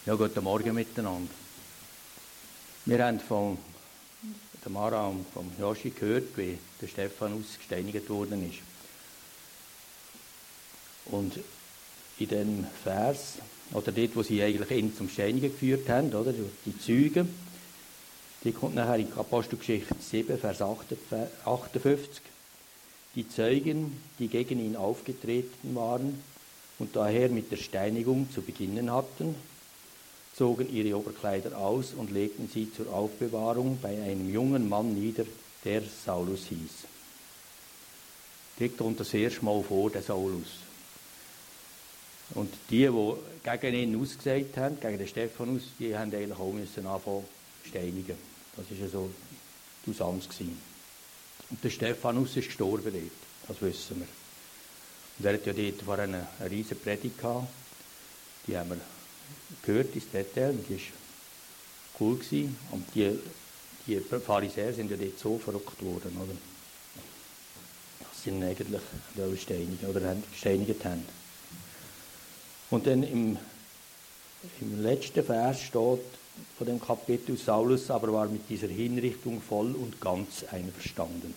Ja, guten Morgen miteinander. Wir haben von der Mara und vom Joshi gehört, wie der Stephanus gesteinigt worden ist. Und in dem Vers, oder dort, wo sie eigentlich ihn zum Steinigen geführt haben, oder, die Zeugen, die kommt nachher in Apostelgeschichte 7, Vers 58. Die Zeugen, die gegen ihn aufgetreten waren und daher mit der Steinigung zu beginnen hatten, zogen ihre Oberkleider aus und legten sie zur Aufbewahrung bei einem jungen Mann nieder, der Saulus hieß. Dort kommt das erste Mal vor, der Saulus. Und die gegen ihn ausgesagt haben, gegen den Stephanus, die haben eigentlich auch müssen anfangen zu steinigen. Das war ja so die Aussage gewesen. Und der Stephanus ist gestorben dort, das wissen wir. Und er hat ja dort vorher eine riesige Predigt gehabt, die haben wir gehört ins Detail, und die war cool gewesen. Und die Pharisäer sind ja dort so verrückt worden, oder? Dass sie ihn eigentlich steinigen oder gesteinigt haben. Und dann im letzten Vers steht von dem Kapitel, Saulus aber war mit dieser Hinrichtung voll und ganz einverstanden.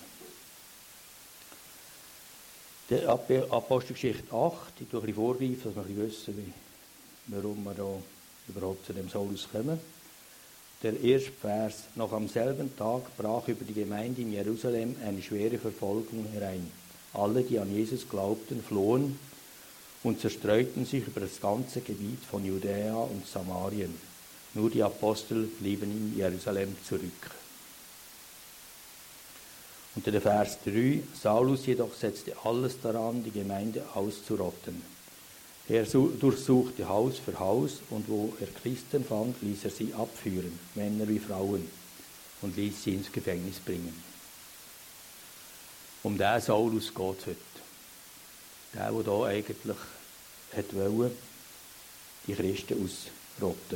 Der Apostelgeschichte 8, ich tue ein bisschen vorgreifen, dass wir ein bisschen wissen, warum wir da überhaupt zu dem Saulus kommen. Der erste Vers: Noch am selben Tag brach über die Gemeinde in Jerusalem eine schwere Verfolgung herein. Alle, die an Jesus glaubten, flohen und zerstreuten sich über das ganze Gebiet von Judäa und Samarien. Nur die Apostel blieben in Jerusalem zurück. Und der Vers 3: Saulus jedoch setzte alles daran, die Gemeinde auszurotten. Er durchsuchte Haus für Haus, und wo er Christen fand, ließ er sie abführen, Männer wie Frauen, und ließ sie ins Gefängnis bringen. Um diesen Saulus geht es heute. Der da eigentlich wollte, die Christen ausrotten.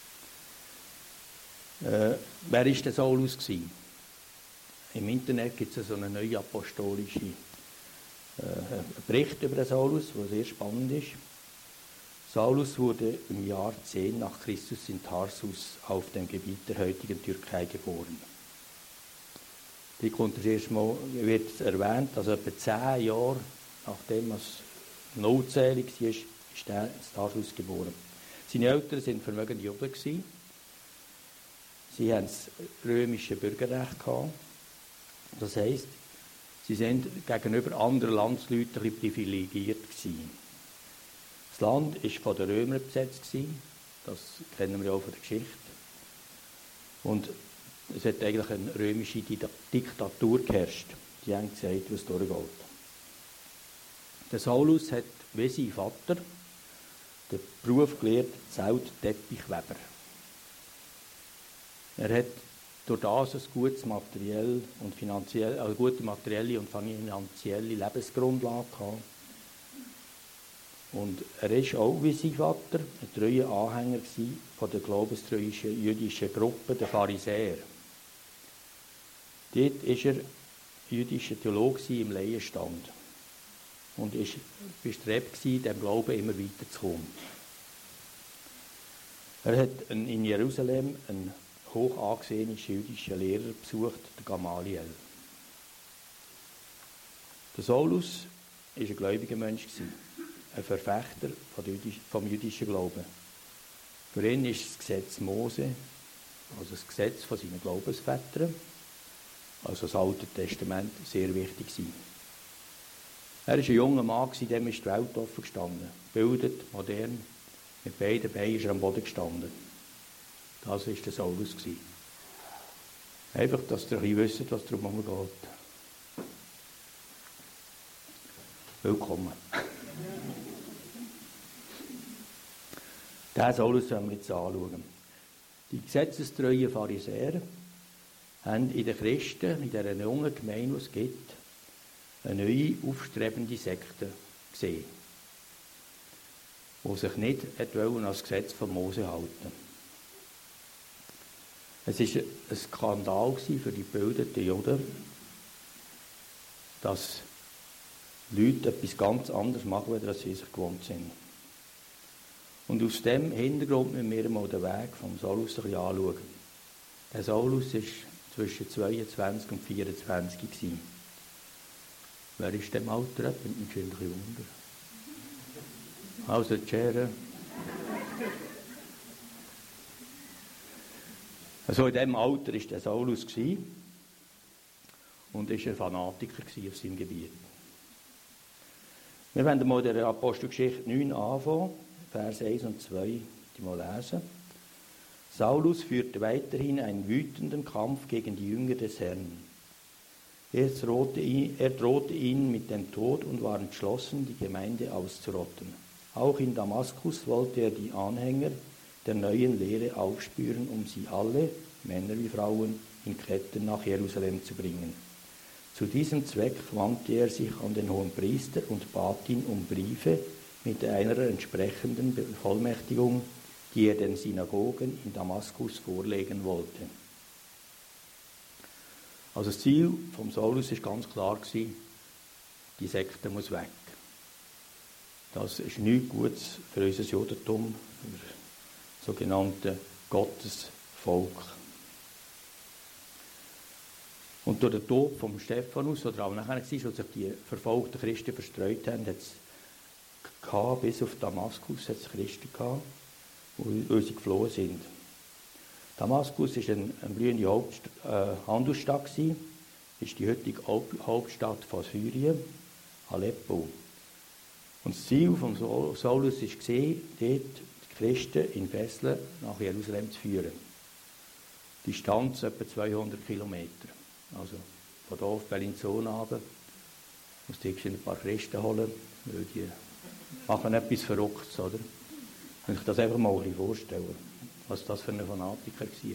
Wer war der Saulus gewesen? Im Internet gibt es so einen neuen apostolischen Bericht über den Saulus, der sehr spannend ist. Saulus wurde im Jahr 10 nach Christus in Tarsus auf dem Gebiet der heutigen Türkei geboren. Die kommt das erste Mal, wird erwähnt, also etwa 10 Jahre nachdem es nullzählig war, ist er in Tarsus geboren. Seine Eltern waren vermögende Juden. Sie hatten das römische Bürgerrecht gehabt. Das heisst, sie sind gegenüber anderen Landsleuten ein bisschen privilegiert gewesen. Das Land war von den Römern besetzt gewesen. Das kennen wir auch von der Geschichte. Und es hat eigentlich eine römische Diktatur geherrscht. Die haben gesagt, was durchgeht. Der Saulus hat, wie sein Vater, den Beruf gelernt, Zeltteppichweber. Er hat durch das eine gute materielle und finanzielle Lebensgrundlage gehabt. Und er war auch, wie sein Vater, ein treuer Anhänger von der glaubenstreuen jüdischen Gruppe, der Pharisäer. Dort war er jüdischer Theologe im Laienstand und war bestrebt, dem Glauben immer weiterzukommen. Er hat in Jerusalem einen hoch angesehenen jüdischen Lehrer besucht, den Gamaliel. Der Saulus war ein gläubiger Mensch, ein Verfechter vom jüdischen Glauben. Für ihn ist das Gesetz Mose, also das Gesetz von seinen Glaubensvätern, also das Alte Testament, sehr wichtig gewesen. Er war ein junger Mann, dem ist die Welt offen gestanden. Gebildet, modern, mit beiden Beinen ist er am Boden gestanden. Das war der Saulus. Einfach, dass ihr ein bisschen wisst, was darum geht. Willkommen. Diesen Saulus wollen wir jetzt anschauen. Die gesetzestreuen Pharisäer haben in den Christen, in dieser jungen Gemeinde, die es gibt, eine neue, aufstrebende Sekte gesehen, die sich nicht an das Gesetz von Mose halten. Es war ein Skandal für die gebildeten Juden, dass Leute etwas ganz anderes machen, als sie sich gewohnt sind. Und aus dem Hintergrund müssen wir mal den Weg vom Saulus ein bisschen anschauen. Der Saulus war zwischen 22 und 24 gewesen. Wer ist dem Alter? Das nimmt mich ein bisschen Wunder. Also, die Schere. Also in diesem Alter war der Saulus und war ein Fanatiker auf seinem Gebiet. Wir werden mal der Apostelgeschichte 9 anfangen, Vers 1 und 2, die mal lesen. Saulus führte weiterhin einen wütenden Kampf gegen die Jünger des Herrn. Er drohte ihnen mit dem Tod und war entschlossen, die Gemeinde auszurotten. Auch in Damaskus wollte er die Anhänger der neuen Lehre aufspüren, um sie alle, Männer wie Frauen, in Ketten nach Jerusalem zu bringen. Zu diesem Zweck wandte er sich an den Hohenpriester und bat ihn um Briefe mit einer entsprechenden Bevollmächtigung, die er den Synagogen in Damaskus vorlegen wollte. Also das Ziel vom Saulus war ganz klar, die Sekte muss weg. Das ist nichts Gutes für unser Judentum, für das sogenannte Gottesvolk. Und durch den Tod von Stephanus, oder auch nachher, als sich die verfolgten Christen verstreut haben, hat es bis auf Damaskus Christen gehabt, wo sie geflohen sind. Damaskus war eine blühende Handelsstadt, ist die heutige Hauptstadt von Syrien, Aleppo. Und das Ziel von Saulus war, dort die Christen in Fesseln nach Jerusalem zu führen. Die Distanz etwa 200 Kilometer. Also von hier auf Bellinzona runter, muss ich ein paar Christen holen, weil die machen etwas Verrücktes, oder? Kann ich das einfach mal ein bisschen vorstellen, was das für ein Fanatiker war.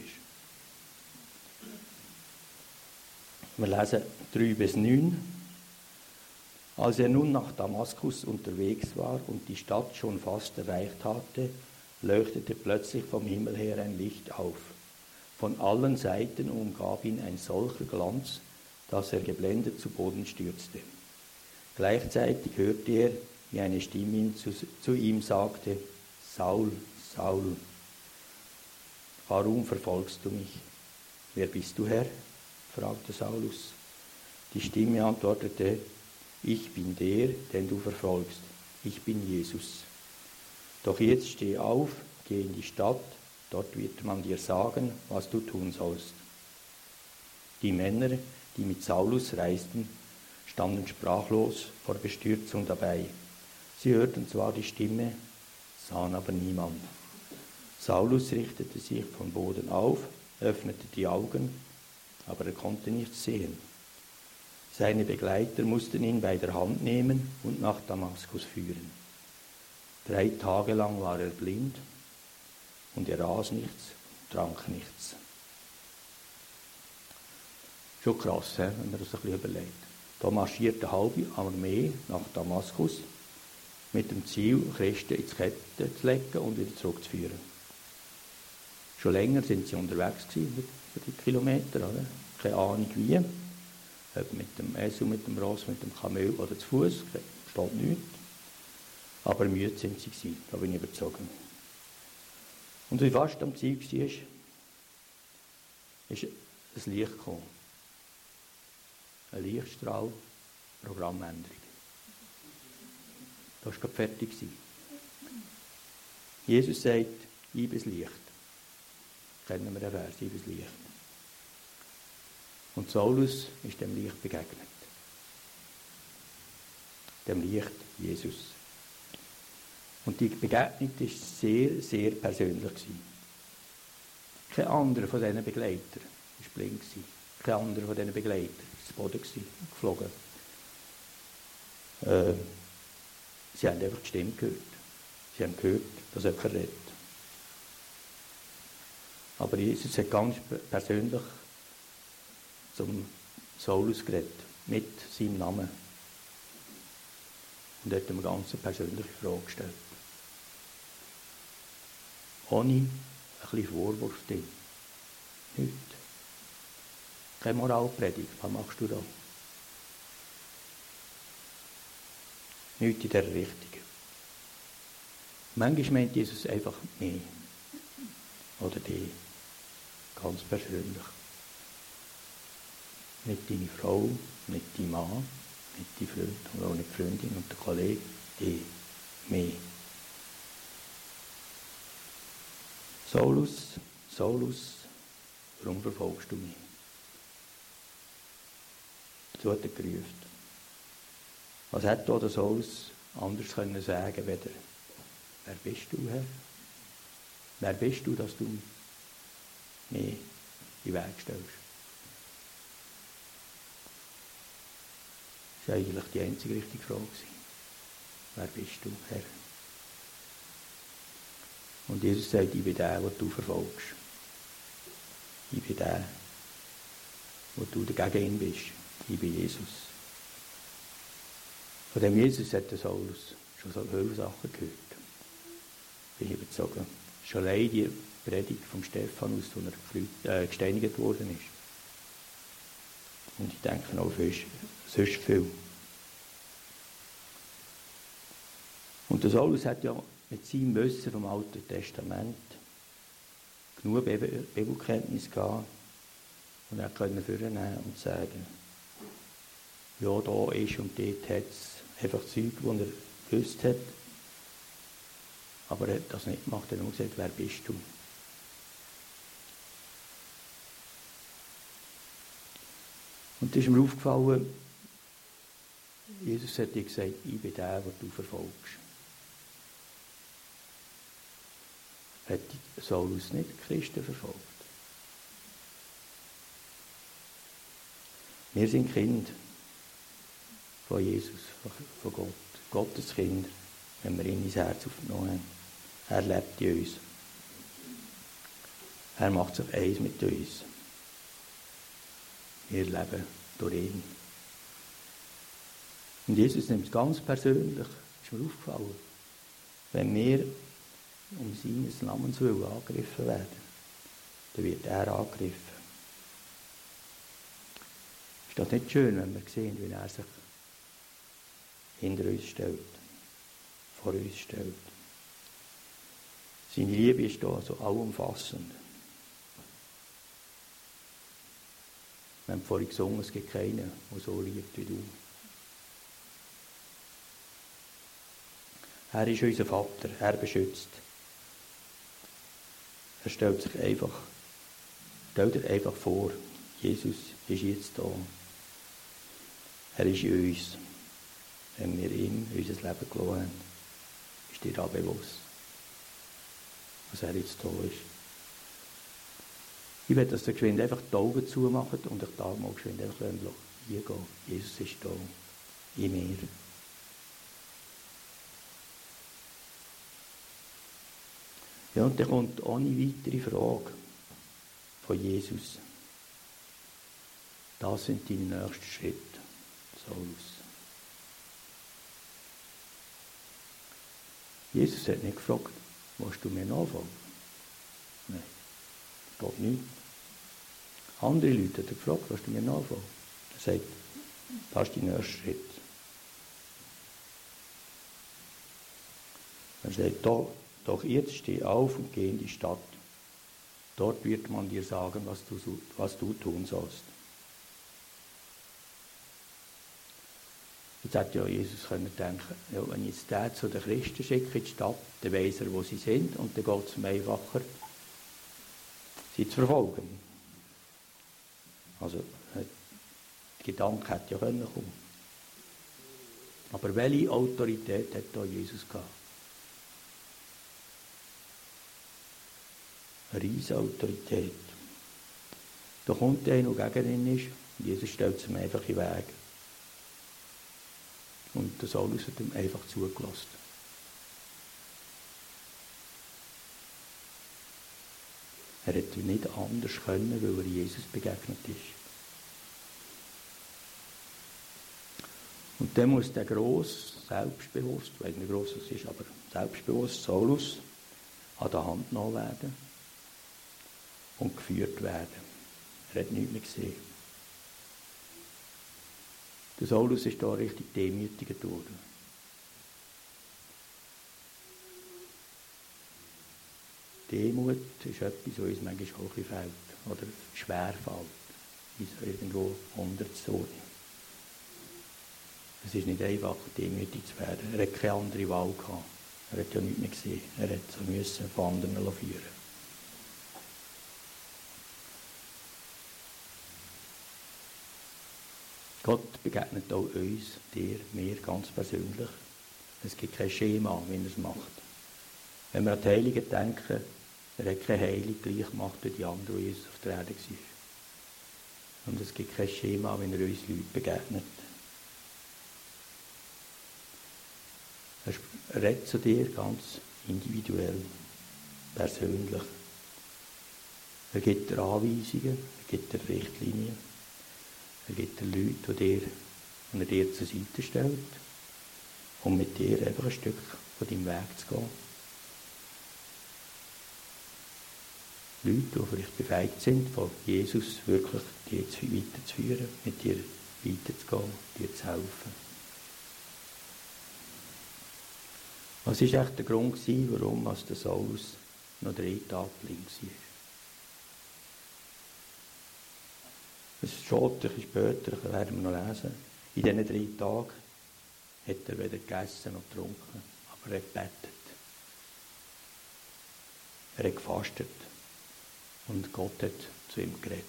Wir lesen 3 bis 9. Als er nun nach Damaskus unterwegs war und die Stadt schon fast erreicht hatte, leuchtete plötzlich vom Himmel her ein Licht auf. Von allen Seiten umgab ihn ein solcher Glanz, dass er geblendet zu Boden stürzte. Gleichzeitig hörte er, wie eine Stimme zu ihm sagte: Saul, Saul, warum verfolgst du mich? Wer bist du, Herr? Fragte Saulus. Die Stimme antwortete: Ich bin der, den du verfolgst. Ich bin Jesus. Doch jetzt steh auf, geh in die Stadt, dort wird man dir sagen, was du tun sollst. Die Männer, die mit Saulus reisten, standen sprachlos vor Bestürzung dabei. Sie hörten zwar die Stimme, sahen aber niemand. Saulus richtete sich vom Boden auf, öffnete die Augen, aber er konnte nichts sehen. Seine Begleiter mussten ihn bei der Hand nehmen und nach Damaskus führen. 3 Tage lang war er blind und er aß nichts, trank nichts. Schon krass, wenn man das ein bisschen überlegt. Da marschiert eine halbe Armee nach Damaskus mit dem Ziel, Christen ins Ketten zu legen und wieder zurückzuführen. Schon länger sind sie unterwegs gewesen, für die Kilometer, oder? Keine Ahnung wie. Ob mit dem Esel, mit dem Ross, mit dem Kamel oder zu Fuß, steht nichts. Aber müde sind sie gewesen, da bin ich überzeugt. Und wie fast am Ziel war, ist ein Licht gekommen. Ein Lichtstrahl, Programmänderung. Das war gerade fertig. Jesus sagt, ich bin das Licht. Kennen wir den Vers, ich bin das Licht. Und Saulus ist dem Licht begegnet. Dem Licht Jesus. Und die Begegnung war sehr, sehr persönlich. Kein anderer von diesen Begleitern war blind. Kein anderer von diesen Begleitern ist zu Boden geflogen. Sie haben einfach die Stimme gehört. Sie haben gehört, dass jemand redet. Aber Jesus hat ganz persönlich zum Saulus geredet, mit seinem Namen. Und er hat ihm eine ganz persönliche Frage gestellt. Ohne ein bisschen Vorwurf drin. Nichts. Keine Moralpredigt. Was machst du da? Nichts in dieser Richtung. Manchmal meint Jesus einfach mich oder dich, ganz persönlich. Nicht deine Frau, nicht dein Mann, nicht die Freund und auch nicht die Freundin und der Kollege, dich, mich. Saulus, Saulus, warum verfolgst du mich? So hat er gerufen. Was hätte da der Saulus anders können sagen, weder, wer bist du, Herr? Wer bist du, dass du mir in den Weg stellst? Das war eigentlich die einzige richtige Frage. Wer bist du, Herr? Und Jesus sagt, ich bin der, den du verfolgst. Ich bin der, wo du dagegen ihn bist. Ich bin Jesus. Von dem Jesus hat der Saulus schon so viele Sachen gehört. Bin ich überzogen. Schon allein die Predigt vom Stephanus, wo er gesteinigt worden ist. Und ich denke noch sonst viel. Und der Saulus hat ja mit seinem Wissen vom Alten Testament genug Bibelkenntnis gehabt und er konnte vornehmen und sagen, ja, da ist und dort hat es einfach Zeug, die er gewusst hat. Aber er hat das nicht gemacht, er hat nur gesagt, wer bist du? Und da ist mir aufgefallen, Jesus hat dir gesagt, ich bin der, den du verfolgst. Hat Saulus nicht Christen verfolgt? Wir sind Kinder von Jesus, von Gott. Gottes Kinder, wenn wir ihn ins Herz aufgenommen haben. Er lebt in uns. Er macht sich eins mit uns. Wir leben durch ihn. Und Jesus nimmt es ganz persönlich, ist mir aufgefallen, wenn wir um seines Namens willen angegriffen werden, dann wird er angegriffen. Ist das nicht schön, wenn wir sehen, wie er sich hinter uns stellt, vor uns stellt? Seine Liebe ist da so allumfassend. Wir haben vorhin gesungen, es gibt keinen, der so liebt wie du. Er ist unser Vater, er beschützt. Er stellt dir einfach vor, Jesus ist jetzt da. Er ist in uns. Wenn wir ihm unser Leben gelassen haben, ist dir da bewusst, was er jetzt da ist. Ich will, dass ihr geschwind einfach die Augen zumacht und ich da mal geschwind einfach hier gehen. Jesus ist da, in mir. Ja, und dann kommt ohne weitere Frage von Jesus. Das sind deine nächsten Schritte, Saulus. Jesus hat nicht gefragt, willst du mir nachfolgen? Nein, das geht nicht. Andere Leute haben gefragt, willst du mir nachfolgen? Er sagt, das ist dein nächster Schritt. Er sagt, doch jetzt steh auf und geh in die Stadt. Dort wird man dir sagen, was du tun sollst. Jetzt hätte ja Jesus können denken, ja, wenn ich jetzt den zu den Christen schicke in die Stadt, dann weiss er, wo sie sind, und dann geht es ihm einfacher, sie zu verfolgen. Also, der Gedanke hätte ja kommen können. Aber welche Autorität hat da Jesus gehabt? Eine riesige Autorität. Da kommt einer, der gegen ihn ist, und Jesus stellt es ihm einfach in den Weg. Und der Saulus hat ihm einfach zugelassen. Er hätte nicht anders können, weil er Jesus begegnet ist. Und dann muss der selbstbewusst, ich weiß nicht, wie gross es ist, aber selbstbewusst Saulus an der Hand genommen werden und geführt werden. Er hat nichts mehr gesehen. Der Saulus ist da richtig demütigt worden. Demut ist etwas, was uns manchmal auch ein bisschen fehlt. Oder schwer fällt, uns irgendwo unterzuordnen. Es ist nicht einfach, demütig zu werden. Er hat keine andere Wahl gehabt. Er hat ja nichts mehr gesehen. Er hat so müssen von anderen führen. Gott begegnet auch uns, dir, mir ganz persönlich. Es gibt kein Schema, wie er es macht. Wenn wir an die Heiligen denken, er hat keine Heilung gleich gemacht wie die anderen, die Jesus auf der Erde war. Und es gibt kein Schema, wenn er uns Leuten begegnet. Er redet zu dir ganz individuell, persönlich. Er gibt dir Anweisungen, er gibt dir Richtlinien, er gibt dir Leute, die er dir zur Seite stellt, um mit dir einfach ein Stück von deinem Weg zu gehen. Leute, die vielleicht befähigt sind, von Jesus wirklich dir weiterzuführen, mit dir weiterzugehen, dir zu helfen. Was war echt der Grund, warum der Saulus noch 3 Tage blind war? Es steht ein bisschen später, werden wir noch lesen. In diesen 3 Tagen hat er weder gegessen noch getrunken, aber er hat gebetet. Er hat gefastet und Gott hat zu ihm geredet.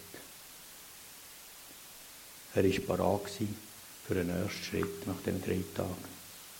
Er war bereit für den nächsten Schritt nach diesen 3 Tagen.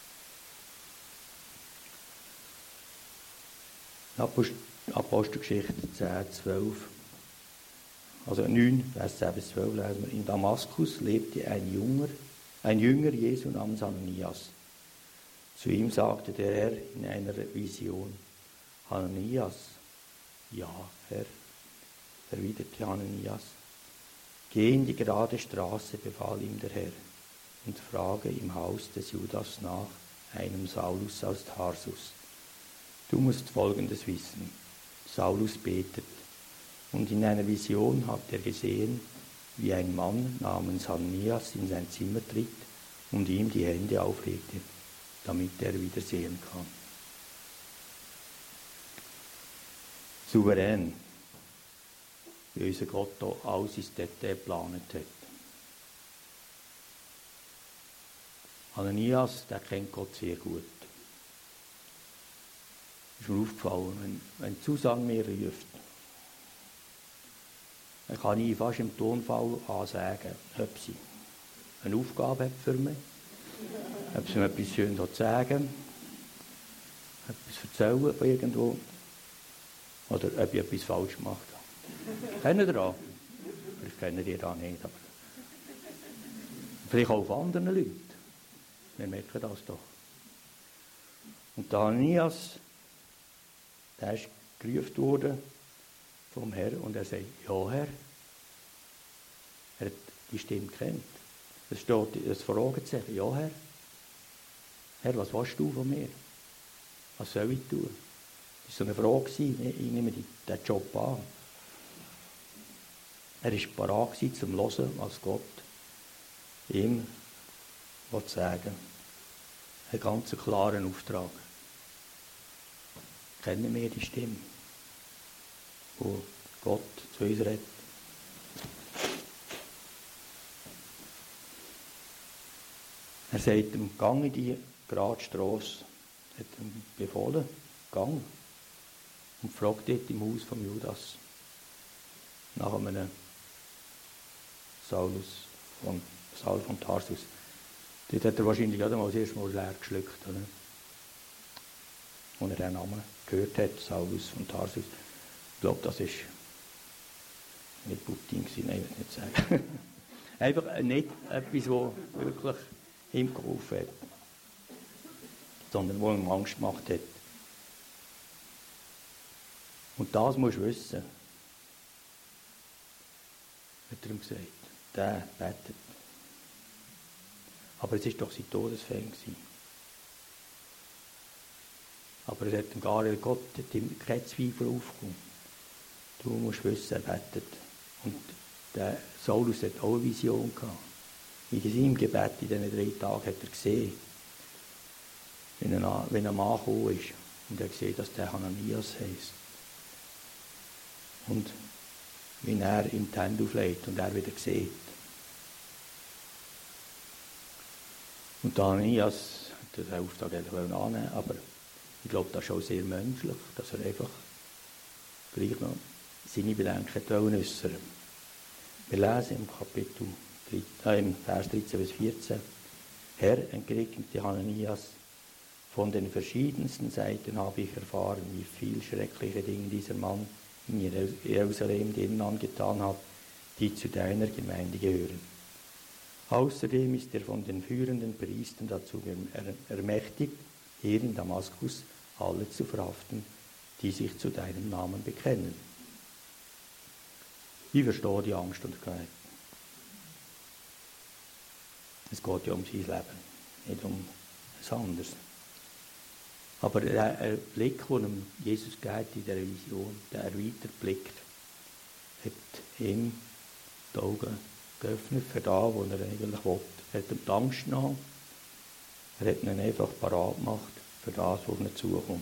Apostelgeschichte 10, 12. Also 9, Vers 10 bis 12 lesen wir. In Damaskus lebte ein Jünger Jesu namens Ananias. Zu ihm sagte der Herr in einer Vision: Ananias. Ja, Herr, erwiderte Ananias. Geh in die gerade Straße, befahl ihm der Herr, und frage im Haus des Judas nach einem Saulus aus Tarsus. Du musst Folgendes wissen. Saulus betet, und in einer Vision hat er gesehen, wie ein Mann namens Ananias in sein Zimmer tritt und ihm die Hände auflegte, damit er wieder sehen kann. Souverän, wie unser Gott hier alles ins Detail geplant hat. Ananias, der kennt Gott sehr gut. Ist mir aufgefallen, wenn Susanne mir ruft, dann kann ich fast im Tonfall ansagen, ob sie eine Aufgabe hat für mich, ob sie mir etwas schön sagen, etwas erzählen von irgendwo, oder ob ich etwas falsch gemacht habe. Kennt ihr das? Vielleicht kennt ihr das nicht, aber vielleicht auch von anderen Leuten. Wir merken das doch. Und der Ananias, der ist gerufen worden vom Herrn und er sagt, ja Herr. Er hat die Stimme kennt. Es steht das Fragezeichen, ja Herr. Herr, was willst du von mir? Was soll ich tun? Das war so eine Frage, ich nehme den Job an. Er war bereit zum Hören, was Gott ihm sagen will. Einen ganz klaren Auftrag. Kennen wir die Stimme, wo Gott zu uns redet? Er sagt ihm, gang in die gerade Strasse, hat ihm befohlen, gang. Und fragt dort im Haus von Judas nach einem Saul von Tarsus. Dort hat er wahrscheinlich gerade mal das erste Mal leer geschluckt, oder? Und er den Namen gehört hat, Saulus von Tarsus. Ich glaube, das war nicht Putin, nein, ich will nicht sagen. Einfach nicht etwas, was wirklich ihm geholfen hat, sondern was ihm Angst gemacht hat. Und das musst du wissen, hat er ihm gesagt. Der betet. Aber es war doch sein Todesfeind. Aber er hat ihm gar nicht, Gott hat ihm keinen Zweifel aufgekommen. Du musst wissen, er betet. Und der Saulus hat auch eine Vision gehabt. In seinem Gebet in diesen 3 Tagen hat er gesehen, wenn ein Mann gekommen ist und er gesehen, dass der Ananias heisst. Und wie er ihm die Hände auflegt und er wieder sieht. Und Ananias hat den Auftrag annehmen, aber ich glaube, das ist auch sehr menschlich, dass er einfach gleich noch seine Bedenken äußern. Wir lesen im Kapitel im Vers 13 bis 14. Herr, entgegnete Ananias, von den verschiedensten Seiten habe ich erfahren, wie viel schreckliche Dinge dieser Mann in Jerusalem denen angetan hat, die zu deiner Gemeinde gehören. Außerdem ist er von den führenden Priestern dazu ermächtigt, hier in Damaskus alle zu verhaften, die sich zu deinem Namen bekennen. Ich verstehe die Angst und Gebet. Es geht ja um sein Leben, nicht um etwas anderes. Aber der Blick, den ihm Jesus gibt in dieser Vision, der erweiterte Blick, hat ihm die Augen geöffnet für das, was er eigentlich will. Er hat ihm die Angst genommen, er hat ihn einfach parat gemacht für das, was ihm zukommt.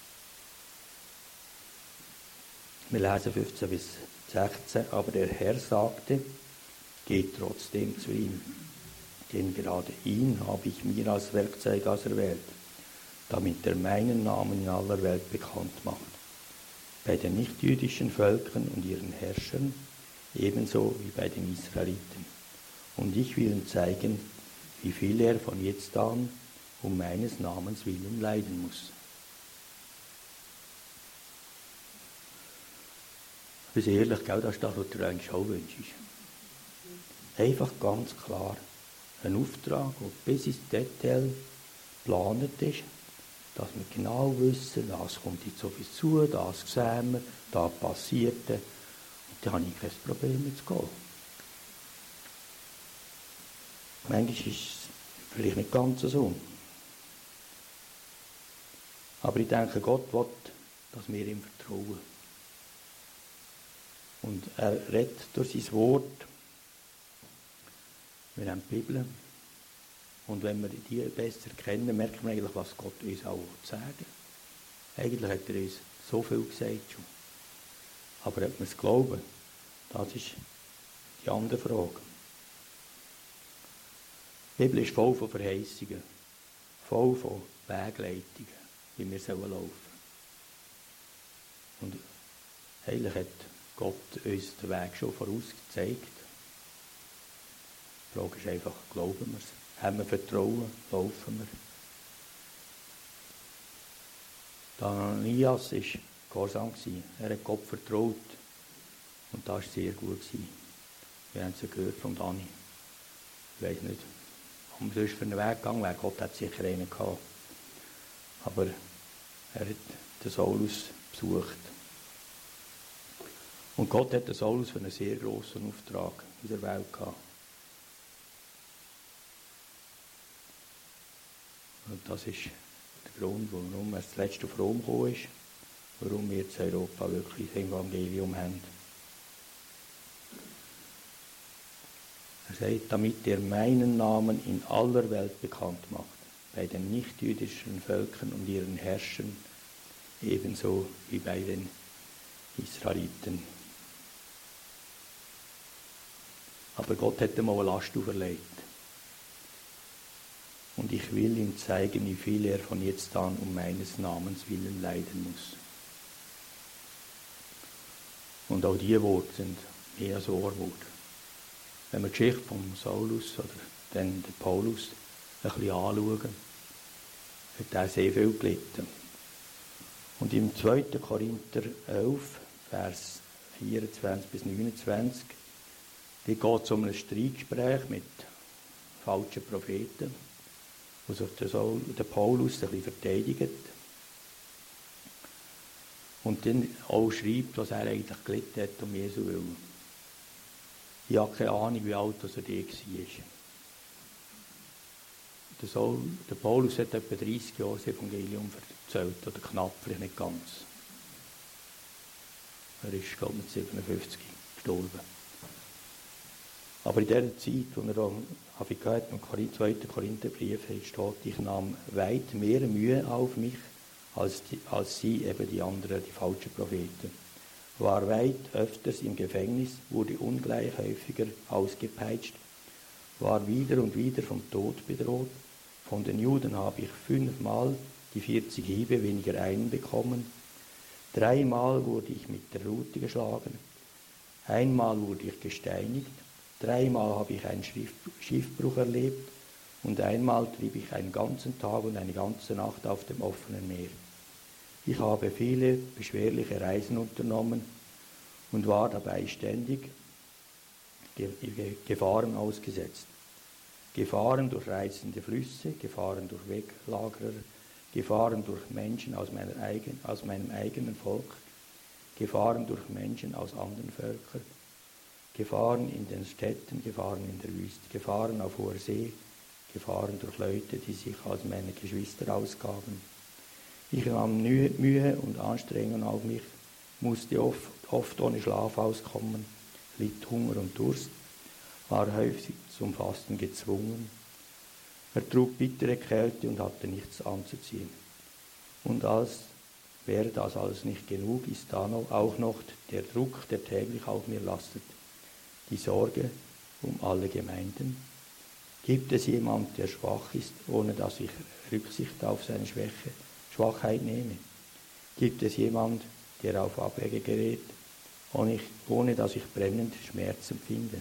Wir lesen 15 bis 16, aber der Herr sagte, geht trotzdem zu ihm, denn gerade ihn habe ich mir als Werkzeug auserwählt, damit er meinen Namen in aller Welt bekannt macht, bei den nichtjüdischen Völkern und ihren Herrschern, ebenso wie bei den Israeliten. Und ich will ihm zeigen, wie viel er von jetzt an um meines Namens willen leiden muss. Das ist ehrlich, das ist das, was du eigentlich auch wünschst. Einfach ganz klar ein Auftrag, der bis ins Detail geplant ist, dass wir genau wissen, das kommt jetzt auf uns zu, das sehen wir, das passiert. Und dann habe ich kein Problem mit zu gehen. Manchmal ist es vielleicht nicht ganz so. Aber ich denke, Gott will, dass wir ihm vertrauen. Und er redet durch sein Wort. Wir haben die Bibel. Und wenn wir die besser kennen, merken wir eigentlich, was Gott uns auch sagen will. Eigentlich hat er uns so viel gesagt schon. Aber ob wir es glauben, das ist die andere Frage. Die Bibel ist voll von Verheißungen, voll von Wegleitungen, wie wir laufen sollen. Und eigentlich hat Gott uns den Weg schon vorausgezeigt. Die Frage ist einfach, glauben wir es? Haben wir Vertrauen? Laufen wir? Der Ananias war gehorsam. Er hat Gott vertraut. Und das war sehr gut. Wir haben es gehört von Dani. Ich weiß nicht, ob wir sonst für einen Weg gegangen wäre. Gott hat sicher einen gehabt. Aber er hat den Saulus besucht. Und Gott hat den Saulus für einen sehr grossen Auftrag in der Welt gehabt. Und das ist der Grund, warum er das letzte auf Rom gekommen ist, warum wir in Europa wirklich das Evangelium haben. Er sagt, damit er meinen Namen in aller Welt bekannt macht, bei den nichtjüdischen Völkern und ihren Herrschern, ebenso wie bei den Israeliten. Aber Gott hat ihm auch eine Last auferlegt. Und ich will ihm zeigen, wie viel er von jetzt an um meines Namens willen leiden muss. Und auch diese Worte sind mehr als Ohrworte. Wenn wir die Geschichte von Saulus oder dann den Paulus ein bisschen anschauen, hat er sehr viel gelitten. Und im 2. Korinther 11, Vers 24 bis 29, da geht es um ein Streitgespräch mit falschen Propheten, wo sich der Paulus ein bisschen verteidigt und dann auch schreibt, was er eigentlich gelitten hat um Jesu Willen. Ich habe keine Ahnung, wie alt er da war. Der Paulus hat etwa 30 Jahre das Evangelium erzählt, oder knapp, vielleicht nicht ganz. Er ist, glaube ich, mit 57 gestorben. Aber in der Zeit, wo er da im 2. Korintherbrief steht, ich nahm weit mehr Mühe auf mich, als sie, eben die anderen, die falschen Propheten. war weit öfters im Gefängnis, wurde ungleich häufiger ausgepeitscht, war wieder und wieder vom Tod bedroht. Von den Juden habe ich 5-mal die 40 Hiebe weniger einen bekommen. 3-mal wurde ich mit der Rute geschlagen. 1-mal wurde ich gesteinigt. 3-mal habe ich einen Schiffbruch erlebt. Und 1-mal trieb ich einen ganzen Tag und eine ganze Nacht auf dem offenen Meer. Ich habe viele beschwerliche Reisen unternommen und war dabei ständig Gefahren ausgesetzt. Gefahren durch reizende Flüsse, Gefahren durch Weglagerer, Gefahren durch Menschen aus meinem eigenen Volk, Gefahren durch Menschen aus anderen Völkern, Gefahren in den Städten, Gefahren in der Wüste, Gefahren auf hoher See, Gefahren durch Leute, die sich als meine Geschwister ausgaben. Ich nahm Mühe und Anstrengung auf mich, musste oft ohne Schlaf auskommen, litt Hunger und Durst, war häufig zum Fasten gezwungen, ertrug bittere Kälte und hatte nichts anzuziehen. Und als wäre das alles nicht genug, ist da auch noch der Druck, der täglich auf mir lastet, die Sorge um alle Gemeinden. Gibt es jemand, der schwach ist, ohne dass ich Rücksicht auf seine Schwachheit nehme? Gibt es jemand, der auf Abwege gerät, ohne dass ich brennend Schmerz empfinde?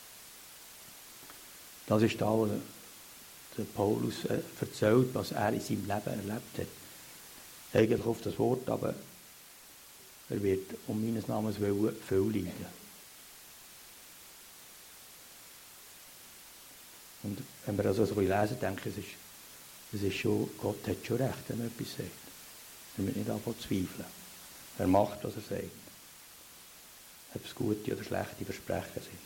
Das ist da, wo der Paulus erzählt, was er in seinem Leben erlebt hat. Eigentlich auf das Wort, aber er wird um meines Namens willen viel leiden. Und wenn wir das so lesen, denke ich, es ist schon, Gott hat schon recht, wenn er etwas sagt. Wir müssen nicht anfangen zu zweifeln. Er macht, was er sagt. Ob es gute oder schlechte Versprechen sind.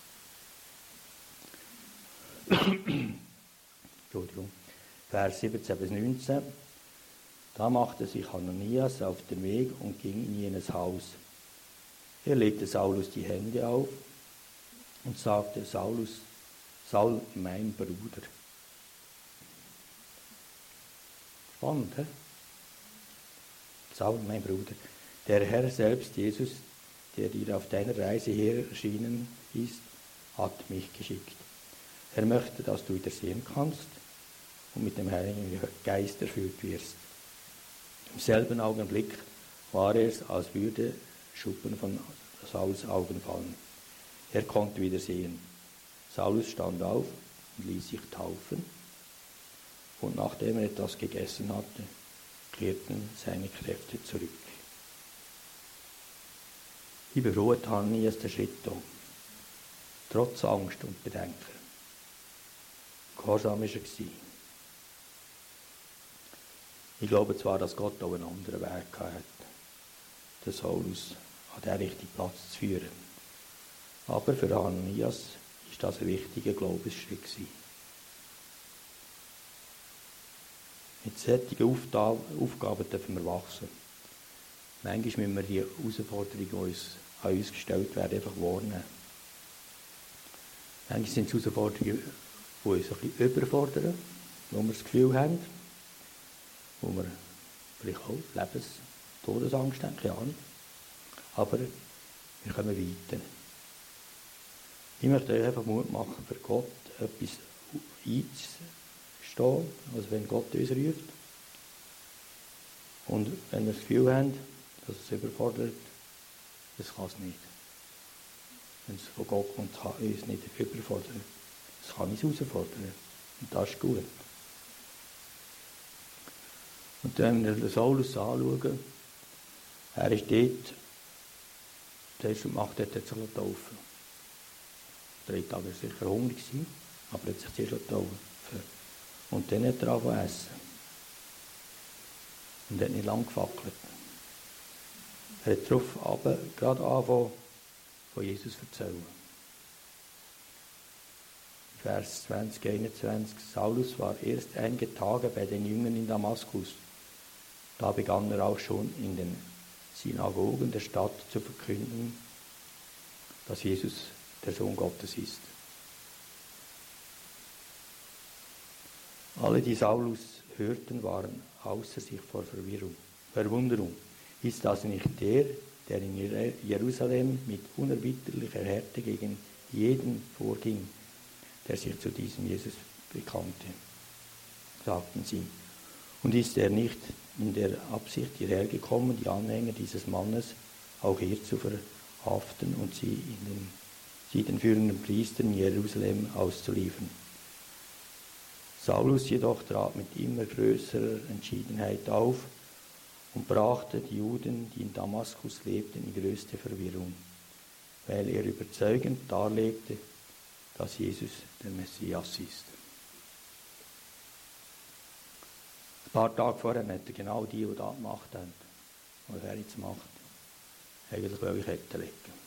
Entschuldigung. Vers 17 bis 19. Da machte sich Hananias auf den Weg und ging in jenes Haus. Er legte Saulus die Hände auf und sagte, Saul, mein Bruder. Spannend, he? Saul, mein Bruder. Der Herr selbst, Jesus, der dir auf deiner Reise her erschienen ist, hat mich geschickt. Er möchte, dass du wieder sehen kannst und mit dem Heiligen Geist erfüllt wirst. Im selben Augenblick war es, als würde Schuppen von Saulus Augen fallen. Er konnte wieder sehen. Saulus stand auf und ließ sich taufen. Und nachdem er etwas gegessen hatte, kehrten seine Kräfte zurück. Wie beruht Hananias der Schritt da? Trotz Angst und Bedenken. Gehorsam war er. Ich glaube zwar, dass Gott auch einen anderen Weg hat, den Saulus an den richtigen Platz zu führen. Aber für Hananias ist das ein wichtiger Glaubensschritt gewesen. Mit solchen Aufgaben dürfen wir wachsen. Manchmal müssen wir die Herausforderungen, die uns an uns gestellt werden, einfach wahrnehmen. Manchmal sind es Herausforderungen, die uns ein bisschen überfordern, wo wir das Gefühl haben, wo wir vielleicht auch Todesangst haben, keine Ahnung. Aber wir kommen weiter. Ich möchte euch einfach Mut machen, für Gott etwas einzustehen, also wenn Gott uns ruft. Und wenn wir das Gefühl haben, dass es überfordert, das kann es nicht. Wenn es von Gott kommt, kann es uns nicht überfordern. Es kann uns herausfordern. Und das ist gut. Und wenn wir den Saulus anschauen, er ist dort, der erste Macht hat er sich taufen. 3 Tage war sicher hungrig, aber er hat sich zuerst taufen. Und dann hat er angefangen zu essen. Und hat nicht lang gefackelt. Er hat darauf gerade angefangen, von Jesus zu erzählen. Vers 20, 21. Saulus war erst einige Tage bei den Jüngern in Damaskus. Da begann er auch schon in den Synagogen der Stadt zu verkünden, dass Jesus der Sohn Gottes ist. Alle, die Saulus hörten, waren außer sich vor Verwunderung. Ist das nicht der der in Jerusalem mit unerbittlicher Härte gegen jeden vorging, der sich zu diesem Jesus bekannte, sagten sie. Und ist er nicht in der Absicht hierher gekommen, die Anhänger dieses Mannes auch hier zu verhaften und sie den führenden Priestern in Jerusalem auszuliefern? Saulus jedoch trat mit immer größerer Entschiedenheit auf und brachte die Juden, die in Damaskus lebten, in größte Verwirrung, weil er überzeugend darlegte, dass Jesus der Messias ist. Ein paar Tage vorher hat er genau die da gemacht haben, was er jetzt macht, eigentlich will ich Ketten legen.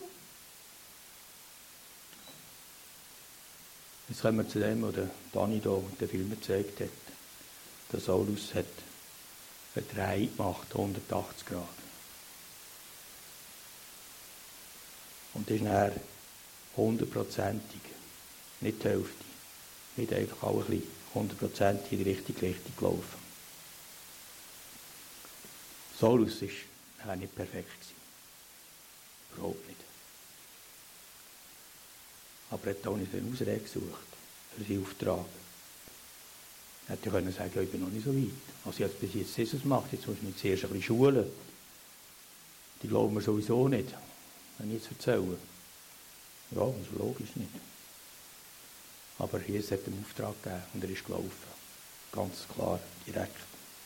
Jetzt kommen wir zu dem, was Dani da den Film gezeigt hat. Der Saulus hat eine Drehung gemacht, 180 Grad. Und das ist nachher 100%ig, nicht die Hälfte, nicht einfach auch ein bisschen, 100% in die richtige Richtung gelaufen. Saulus war nachher nicht perfekt gewesen. Überhaupt nicht. Aber er hat auch nicht eine Ausrede gesucht für seinen Auftrag. Er hätte können sagen, ich bin noch nicht so weit. Was ich jetzt bis jetzt Jesus macht, jetzt muss ich mich zuerst ein bisschen schulen. Die glauben mir sowieso nicht, wenn ich jetzt erzähle. Ja, also logisch nicht. Aber Jesus hat ihm Auftrag gegeben und er ist gelaufen. Ganz klar, direkt.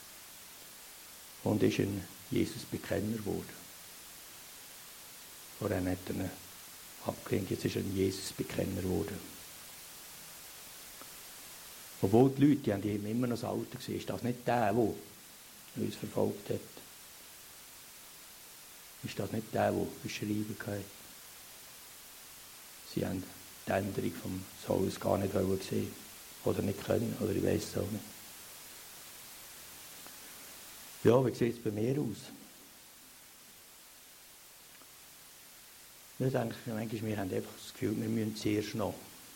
Und ist ein Jesus-Bekenner geworden. Vorher hat er ihn abgelehnt, jetzt ist er ein Jesus-Bekenner geworden. Obwohl die Leute, die haben ihm immer noch das Alter gesehen, ist das nicht der uns verfolgt hat? Ist das nicht der beschrieben hat? Sie haben die Änderung vom Saulus gar nicht sehen oder nicht können, oder ich weiss es auch nicht. Ja, wie sieht es bei mir aus? Ich denke, manchmal, wir haben einfach das Gefühl, wir müssen zuerst noch.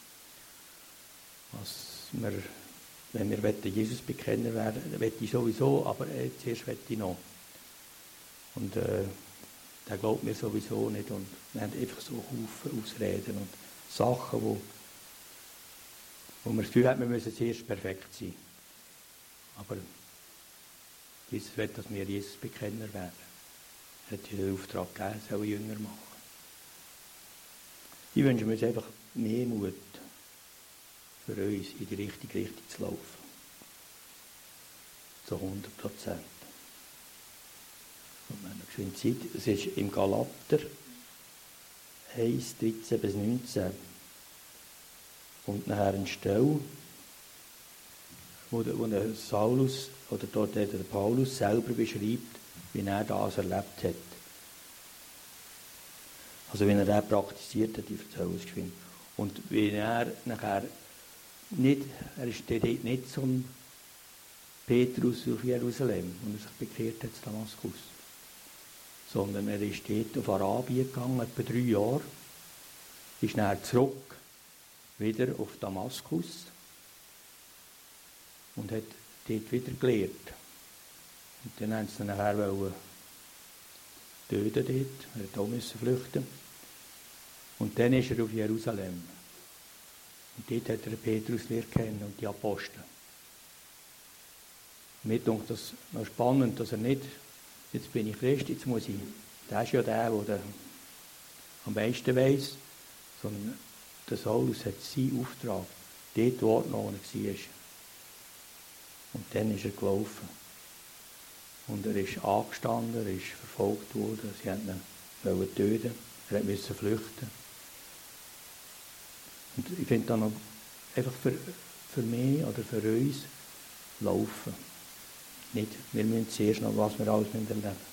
Wenn wir Jesus-Bekenner werden, möchte ich sowieso, aber zuerst möchte ich noch. Und der glaubt mir sowieso nicht. Und wir haben einfach so Haufen Ausreden und Sachen, wo man das Gefühl hat, wir müssen zuerst perfekt sein. Aber Jesus will, dass wir Jesus-Bekenner werden. Er hat uns den Auftrag gegeben, soll Jünger machen. Ich wünsche mir einfach mehr Mut für uns, in die richtige Richtung zu laufen. Zu 100%. Und wenn wir Zeit, es ist im Galater 1, 13 bis 19. Und nachher eine Stelle, wo der Saulus, oder dort der Paulus selber beschreibt, wie er das erlebt hat. Also wie er das praktiziert hat, ich erzähle es geschwind. Und wie er nachher nicht, er ist dort nicht zum Petrus auf Jerusalem, und er sich bekehrt hat zu Damaskus, sondern er ist dort auf Arabien gegangen, etwa 3 Jahre, ist nachher zurück, wieder auf Damaskus und hat dort wieder gelehrt. Und dann haben sie ihn nachher töten dort, er hat auch flüchten. Und dann ist er auf Jerusalem. Und dort hat er Petrus kennen und die Apostel. Mir denkt das noch spannend, dass er nicht, jetzt bin ich Christ, jetzt muss ich, der ist ja der am meisten weiss, sondern der Saulus hat seinen Auftrag dort wo er war. Und dann ist er gelaufen. Und er ist angestanden, er ist verfolgt worden, sie wollten ihn töten, er musste flüchten. Und ich finde dann noch einfach für mich oder für uns laufen. Nicht, wir müssen zuerst noch, was wir alles erleben müssen.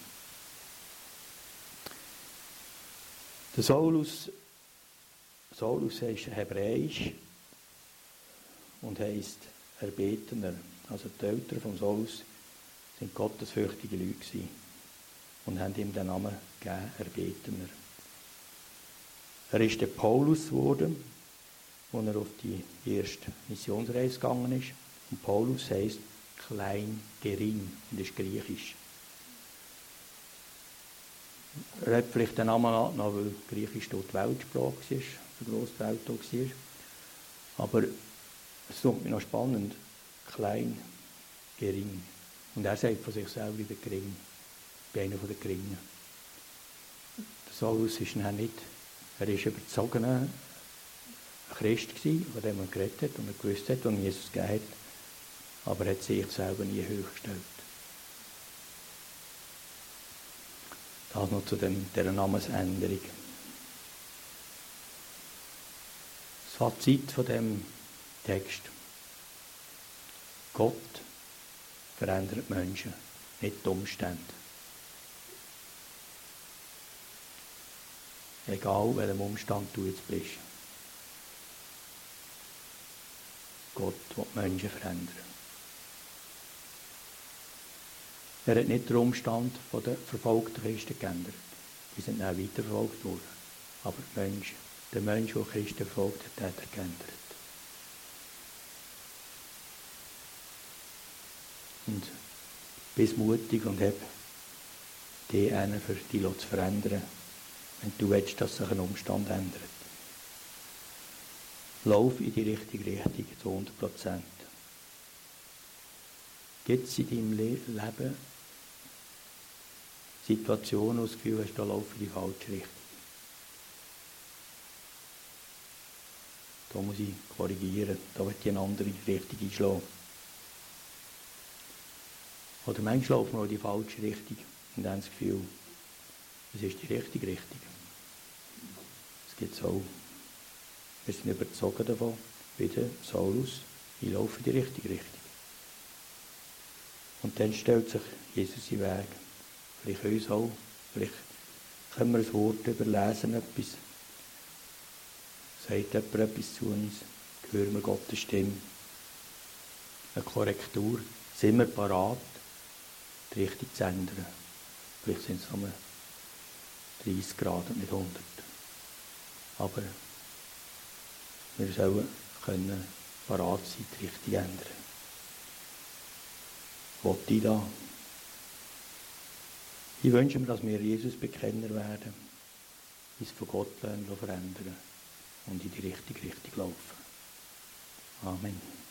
Der Saulus ist hebräisch und heisst Erbetener. Also die Eltern von Saulus sind gottesfürchtige Leute gewesen und haben ihm den Namen gegeben, Erbetener. Er ist der Paulus geworden, als er auf die erste Missionsreise gegangen ist. Und Paulus heisst klein, gering, und ist griechisch. Er hat vielleicht den Namen noch, weil Griechisch dort die Weltsprache war, so gross die Welt auch war. Aber es ist mir noch spannend, klein, gering. Und er sagt von sich selber, ich bin gering. Ich bin einer der Geringen. Der Saulus ist dann nicht, er war überzogener Christ gewesen, von dem er geredet hat und er gewusst hat, und Jesus gegeben hat. Aber er hat sich selber nie hochgestellt. Das noch zu dieser Namensänderung. Das Fazit von diesem Text. Gott verändert Menschen, nicht die Umstände. Egal welchem Umstand du jetzt bist. Gott will die Menschen verändern. Er hat nicht den Umstand der verfolgten Christen geändert. Die sind dann weiterverfolgt worden. Aber der Mensch, der Christen verfolgt hat, hat er geändert. Und bist mutig und hab dich für dich zu verändern, wenn du willst, dass sich ein Umstand ändert. Lauf in die richtige Richtung zu 100%. Gibt es in deinem Leben Situationen, wo du das Gefühl hast, da laufe ich in die falsche Richtung? Da muss ich korrigieren, da will ich eine andere Richtung einschlagen. Oder manchmal laufen wir in die falsche Richtung und haben das Gefühl, es ist die richtige Richtung. Das gibt es auch. Wir sind überzeugt davon, wie der Saulus, ich laufe in die richtige Richtung. Und dann stellt sich Jesus in den Weg. Vielleicht uns auch. Vielleicht können wir ein Wort überlesen, etwas. Sagt jemand etwas zu uns, hören wir Gottes Stimme. Eine Korrektur. Sind wir parat, die Richtung zu ändern? Vielleicht sind es nur 30 Grad und nicht 100. Aber wir sollen können parat sein, die Richtung zu ändern. Wollte ich da? Ich wünsche mir, dass wir Jesus-Bekenner werden, uns von Gott verändern und in die richtige Richtung laufen. Amen.